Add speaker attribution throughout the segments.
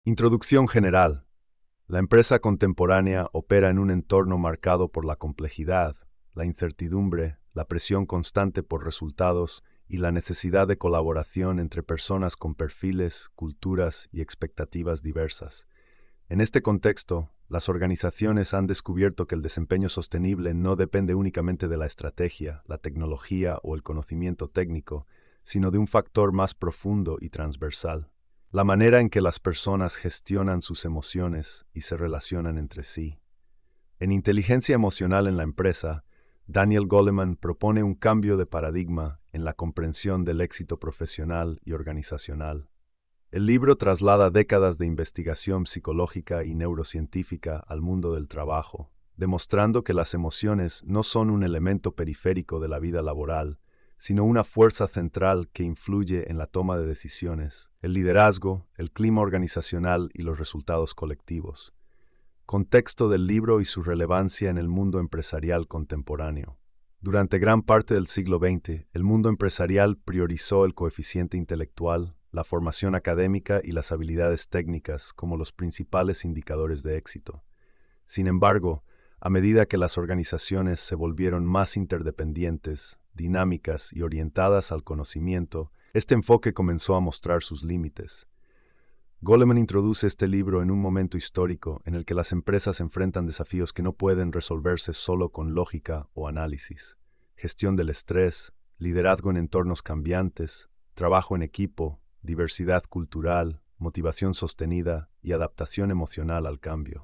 Speaker 1: Introducción general. La empresa contemporánea opera en un entorno marcado por la complejidad, la incertidumbre, la presión constante por resultados y la necesidad de colaboración entre personas con perfiles, culturas y expectativas diversas. En este contexto, las organizaciones han descubierto que el desempeño sostenible no depende únicamente de la estrategia, la tecnología o el conocimiento técnico, sino de un factor más profundo y transversal: la manera en que las personas gestionan sus emociones y se relacionan entre sí. En Inteligencia Emocional en la Empresa, Daniel Goleman propone un cambio de paradigma en la comprensión del éxito profesional y organizacional. El libro traslada décadas de investigación psicológica y neurocientífica al mundo del trabajo, demostrando que las emociones no son un elemento periférico de la vida laboral, sino una fuerza central que influye en la toma de decisiones, el liderazgo, el clima organizacional y los resultados colectivos. Contexto del libro y su relevancia en el mundo empresarial contemporáneo. Durante gran parte del siglo XX, el mundo empresarial priorizó el coeficiente intelectual, la formación académica y las habilidades técnicas como los principales indicadores de éxito. Sin embargo, a medida que las organizaciones se volvieron más interdependientes, dinámicas y orientadas al conocimiento, este enfoque comenzó a mostrar sus límites. Goleman introduce este libro en un momento histórico en el que las empresas enfrentan desafíos que no pueden resolverse solo con lógica o análisis: gestión del estrés, liderazgo en entornos cambiantes, trabajo en equipo, diversidad cultural, motivación sostenida y adaptación emocional al cambio.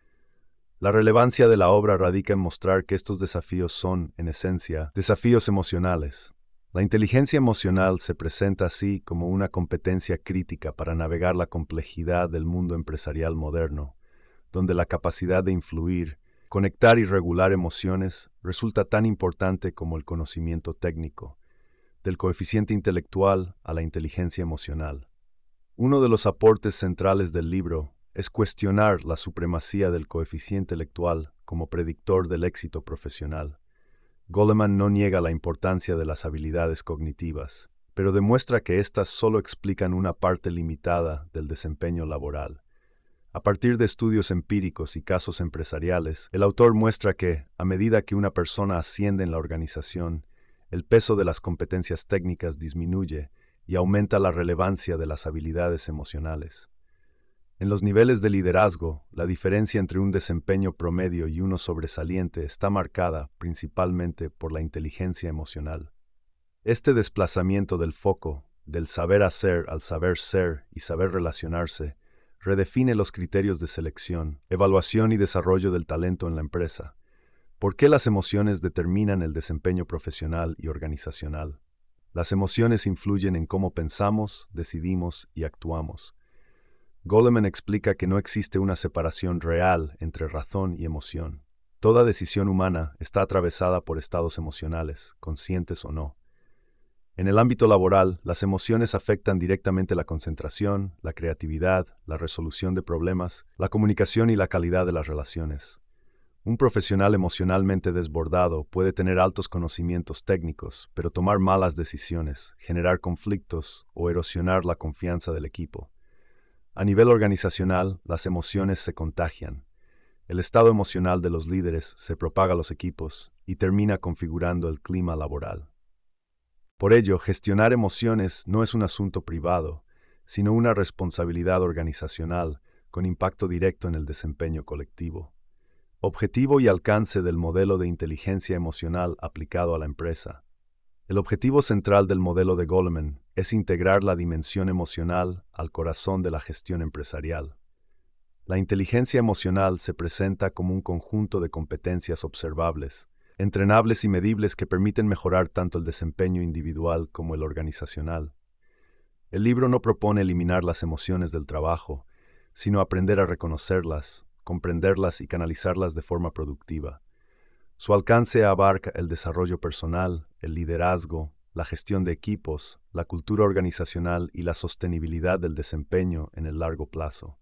Speaker 1: La relevancia de la obra radica en mostrar que estos desafíos son, en esencia, desafíos emocionales. La inteligencia emocional se presenta así como una competencia crítica para navegar la complejidad del mundo empresarial moderno, donde la capacidad de influir, conectar y regular emociones resulta tan importante como el conocimiento técnico, del coeficiente intelectual a la inteligencia emocional. Uno de los aportes centrales del libro es cuestionar la supremacía del coeficiente intelectual como predictor del éxito profesional. Goleman no niega la importancia de las habilidades cognitivas, pero demuestra que éstas solo explican una parte limitada del desempeño laboral. A partir de estudios empíricos y casos empresariales, el autor muestra que, a medida que una persona asciende en la organización, el peso de las competencias técnicas disminuye y aumenta la relevancia de las habilidades emocionales. En los niveles de liderazgo, la diferencia entre un desempeño promedio y uno sobresaliente está marcada principalmente por la inteligencia emocional. Este desplazamiento del foco, del saber hacer al saber ser y saber relacionarse, redefine los criterios de selección, evaluación y desarrollo del talento en la empresa. ¿Por qué las emociones determinan el desempeño profesional y organizacional? Las emociones influyen en cómo pensamos, decidimos y actuamos. Goleman explica que no existe una separación real entre razón y emoción. Toda decisión humana está atravesada por estados emocionales, conscientes o no. En el ámbito laboral, las emociones afectan directamente la concentración, la creatividad, la resolución de problemas, la comunicación y la calidad de las relaciones. Un profesional emocionalmente desbordado puede tener altos conocimientos técnicos, pero tomar malas decisiones, generar conflictos o erosionar la confianza del equipo. A nivel organizacional, las emociones se contagian. El estado emocional de los líderes se propaga a los equipos y termina configurando el clima laboral. Por ello, gestionar emociones no es un asunto privado, sino una responsabilidad organizacional con impacto directo en el desempeño colectivo. Objetivo y alcance del modelo de inteligencia emocional aplicado a la empresa. El objetivo central del modelo de Goleman es integrar la dimensión emocional al corazón de la gestión empresarial. La inteligencia emocional se presenta como un conjunto de competencias observables, entrenables y medibles que permiten mejorar tanto el desempeño individual como el organizacional. El libro no propone eliminar las emociones del trabajo, sino aprender a reconocerlas, comprenderlas y canalizarlas de forma productiva. Su alcance abarca el desarrollo personal, el liderazgo, la gestión de equipos, la cultura organizacional y la sostenibilidad del desempeño en el largo plazo.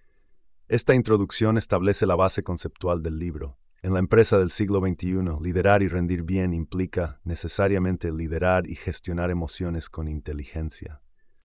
Speaker 1: Esta introducción establece la base conceptual del libro. En la empresa del siglo XXI, liderar y rendir bien implica necesariamente liderar y gestionar emociones con inteligencia.